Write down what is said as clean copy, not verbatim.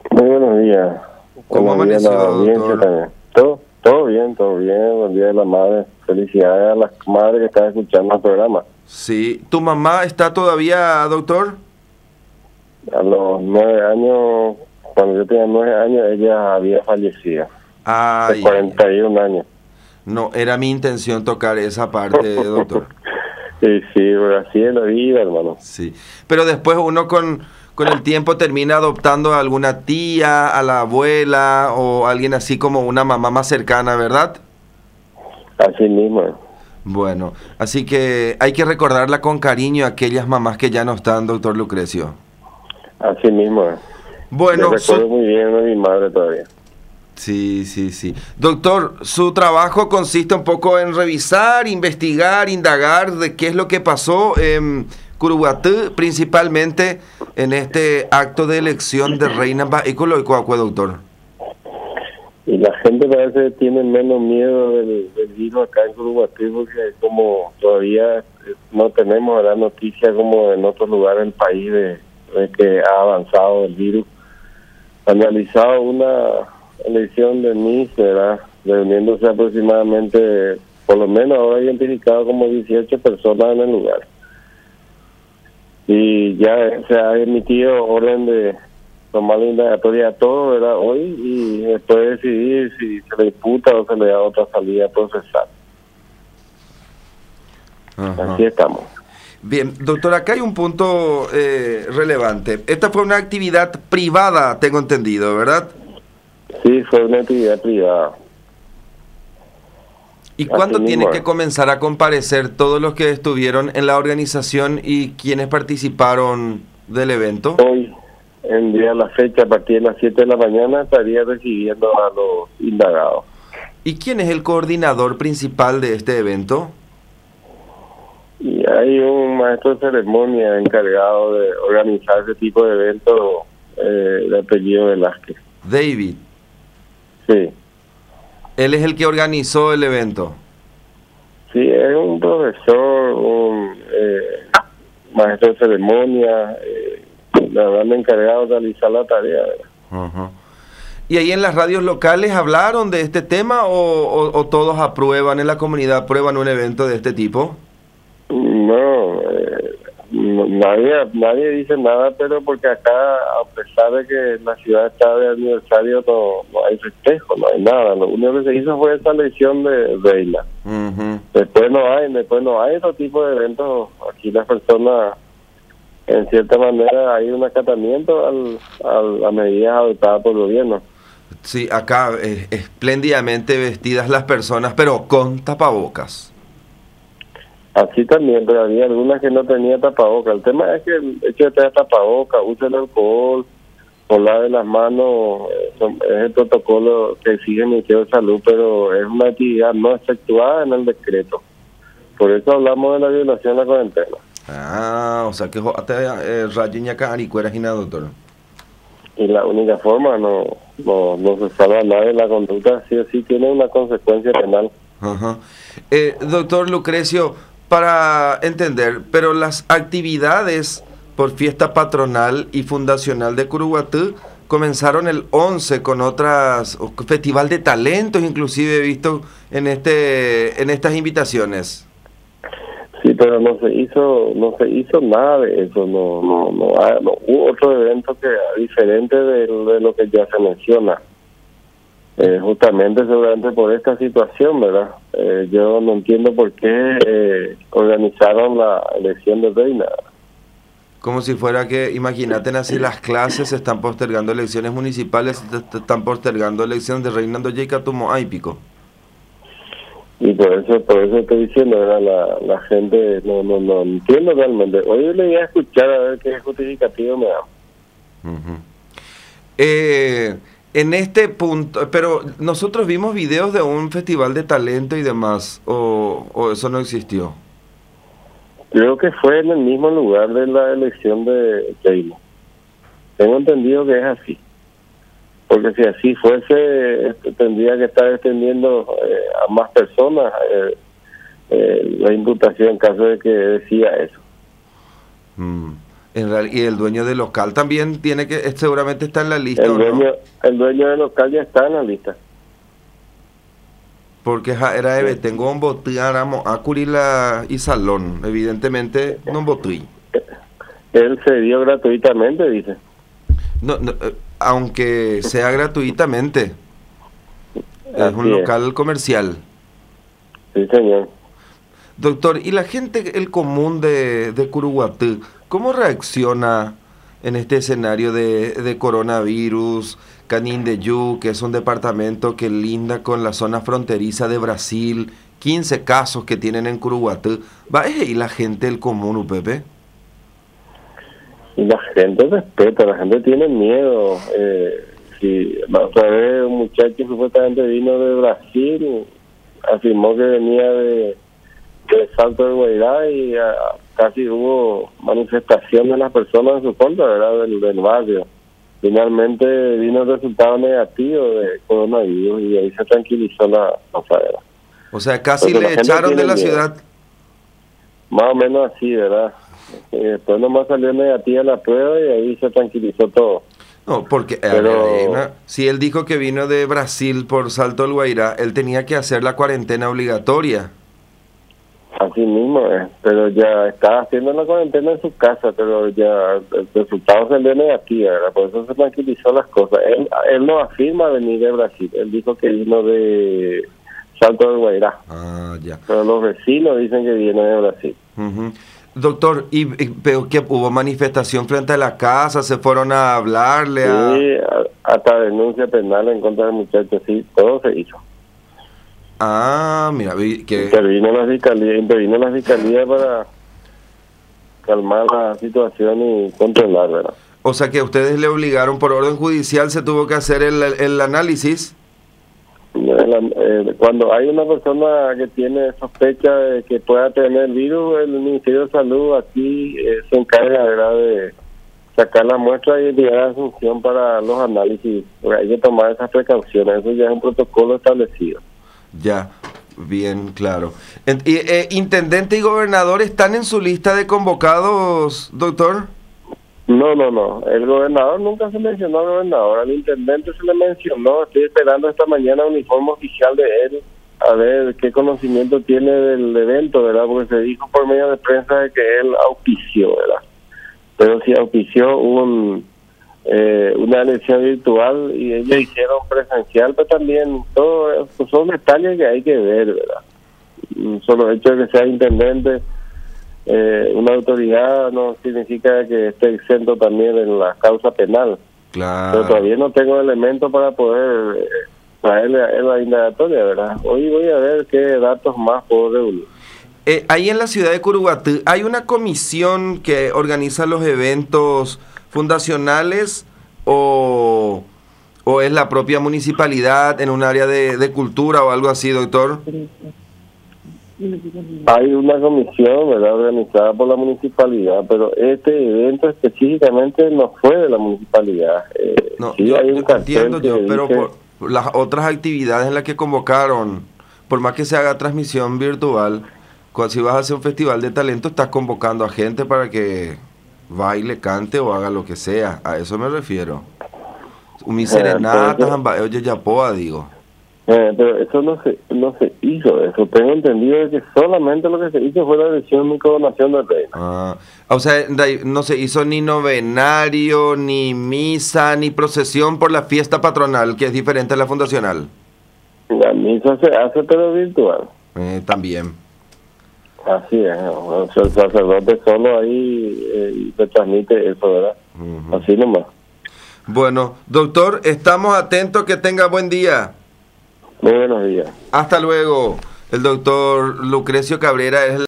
Muy buenos días. ¿Cómo Buenos días a amaneció, la audiencia doctor? también. Todo bien, todo bien. Buen día de la madre. Felicidades a las madres que están escuchando el programa. Sí. ¿Tu mamá está todavía, doctor? A los 9 años, cuando yo tenía 9 años, ella había fallecido. De Ay, ay, ay. 41 años. No, era mi intención tocar esa parte, doctor. Y sí, pero así es la vida, hermano. Sí. Pero después uno con el tiempo termina adoptando a alguna tía, a la abuela o alguien así como una mamá más cercana, ¿verdad? Así mismo. Bueno, así que hay que recordarla con cariño a aquellas mamás que ya no están, doctor Lucrecio. Así mismo. Yo Bueno, recuerdo muy bien a mi madre todavía. sí, sí, sí. Doctor, su trabajo consiste un poco en revisar, investigar, indagar de qué es lo que pasó en Curuguatú, principalmente en este acto de elección de reina vehículo y coacue, doctor. Y la gente parece que tiene menos miedo del virus acá en Uruguay, porque como todavía no tenemos la noticia como en otros lugares del país de que ha avanzado el virus. Analizado una elección de MIS, ¿verdad? Reuniéndose aproximadamente, por lo menos ahora identificado como 18 personas en el lugar. Y ya se ha emitido orden de tomar la indagatoria a todo, ¿verdad? Hoy, y después decidir si se le imputa o se le da otra salida procesal. Ajá. Así estamos. Bien, doctor, acá hay un punto relevante. Esta fue una actividad privada, tengo entendido, ¿verdad? Sí, fue una actividad privada. ¿Y Así cuándo mismo tienen es. que comenzar a comparecer todos los que estuvieron en la organización y quienes participaron del evento? Hoy, en día de la fecha, a partir de las 7 de la mañana, estaría recibiendo a los indagados. ¿Y quién es el coordinador principal de este evento? Y hay un maestro de ceremonia encargado de organizar ese tipo de eventos, de apellido Velázquez. David. Sí, Él es el que organizó el evento. sí, es un profesor, un maestro de ceremonia, la verdad encargado de realizar la tarea. Ajá. ¿Y ahí en las radios locales hablaron de este tema o todos aprueban, en la comunidad aprueban un evento de este tipo? No, nadie dice nada, pero porque acá, a pesar de que la ciudad está de aniversario, no hay festejo, no hay nada. Lo único que se hizo fue esta elección de reina. Ujú. Después no hay otro tipo de eventos. Aquí las personas, en cierta manera, hay un acatamiento a las medidas adoptadas por el gobierno. Sí, acá espléndidamente vestidas las personas, pero con tapabocas. Así también, pero había algunas que no tenían tapaboca. El tema es que el hecho de tener tapaboca, uso el alcohol, o lave las manos, es el protocolo que exige el Ministerio de Salud, pero es una actividad no efectuada en el decreto. Por eso hablamos de la violación a la cuarentena. Ah, o sea que rayiña caricuera gina, doctor. Y la única forma, no se salva a nadie, la conducta sí o sí tiene una consecuencia penal. Ajá. Doctor Lucrecio, para entender, pero las actividades por fiesta patronal y fundacional de Curuguatú comenzaron el 11 con festival de talentos, inclusive he visto en estas invitaciones. Sí, pero no se hizo nada de eso, no hubo otro evento que diferente de lo que ya se menciona. Justamente seguramente por esta situación, ¿verdad? Yo no entiendo por qué organizaron la elección de reina. Como si fuera que, imagínate, así las clases se están postergando, elecciones municipales se están postergando, elecciones de Reinando Yeika Tumo Pico. Y por eso estoy diciendo, ¿verdad? La gente no entiendo realmente. Hoy le voy a escuchar a ver qué justificativo me da. Ujú. En este punto, pero nosotros vimos videos de un festival de talento y demás, o eso no existió. Creo que fue en el mismo lugar de la elección de reina. Tengo entendido que es así. Porque si así fuese, tendría que estar extendiendo a más personas la imputación en caso de que decía eso. Y el dueño del local también tiene que, seguramente está en la lista, El ¿o dueño, no? el dueño del local ya está en la lista. Porque era de tengo un botí a curila y salón, evidentemente no botí. Él se dio gratuitamente, dice. No, aunque sea gratuitamente, es Así un local comercial. Sí, señor. Doctor, ¿y la gente, el común de Curuguatú, cómo reacciona en este escenario de coronavirus? Canindeyú, que es un departamento que linda con la zona fronteriza de Brasil, 15 casos que tienen en Curuguatú. ¿Va y la gente, el común, Pepe? Y la gente respeta, la gente tiene miedo. Si la otra vez un muchacho supuestamente vino de Brasil, afirmó que venía de Salto del Guairá y casi hubo manifestación de las personas en su contra, ¿verdad? Del barrio. Finalmente vino el resultado negativo de coronavirus y ahí se tranquilizó la fadera. O sea, casi le echaron de la ciudad. Más o menos así, ¿verdad? Después nomás salió negativa la prueba y ahí se tranquilizó todo. No, porque Pero si él dijo que vino de Brasil por Salto del Guairá, él tenía que hacer la cuarentena obligatoria. así mismo es, pero ya estaba haciendo la cuarentena en su casa, pero ya el resultado salió negativo, ¿verdad? Por eso se tranquilizó las cosas. Él no afirma venir de Brasil, él dijo que vino de Salto del Guairá. Ah, ya. Pero los vecinos dicen que viene de Brasil. Doctor, pero que hubo manifestación frente a la casa, se fueron a hablarle Sí, hasta denuncia penal en contra del muchacho, sí, todo se hizo. Ah, mira, que Intervino la fiscalía para calmar la situación y controlar, ¿verdad? o sea que ustedes le obligaron por orden judicial, se tuvo que hacer el análisis. Cuando hay una persona que tiene sospecha de que pueda tener el virus, el Ministerio de Salud aquí se encarga, ¿verdad?, de sacar la muestra y enviar a Asunción para los análisis. Porque hay que tomar esas precauciones, eso ya es un protocolo establecido. Ya, bien, claro. ¿Intendente y gobernador están en su lista de convocados, doctor? No. El gobernador nunca se mencionó al gobernador. Al intendente se le mencionó. Estoy esperando esta mañana un informe oficial de él, a ver qué conocimiento tiene del evento, ¿verdad? Porque se dijo por medio de prensa de que él auspició, ¿verdad? Pero si auspició una elección virtual y ellos hicieron presencial, pero también todo son detalles que hay que ver, ¿verdad? Solo el hecho de que sea intendente, una autoridad no significa que esté exento también en la causa penal. Claro. Pero todavía no tengo elementos para poder traerle a él la indagatoria, ¿verdad? Hoy voy a ver qué datos más puedo reunir. Ahí en la ciudad de Curuguatú hay una comisión que organiza los eventos fundacionales o es la propia municipalidad en un área de cultura o algo así, doctor. Hay una comisión, ¿verdad?, organizada por la municipalidad, pero este evento específicamente no fue de la municipalidad. No, sí, yo hay un entiendo yo, pero dice, por las otras actividades en las que convocaron, por más que se haga transmisión virtual, si vas a hacer un festival de talento, estás convocando a gente para que baile, cante o haga lo que sea. A eso me refiero. Mi serenata, oye, yapoa, digo. pero eso no se hizo, eso tengo entendido de que solamente lo que se hizo fue la elección y coronación del rey. O sea, no se hizo ni novenario, ni misa, ni procesión por la fiesta patronal, que es diferente a la fundacional. La misa se hace pero virtual. También. Así es, o sea, el sacerdote solo ahí te transmite eso, ¿verdad? Así nomás. Bueno, doctor, estamos atentos, que tenga buen día. Muy buenos días. Hasta luego. El doctor Lucrecio Cabrera es el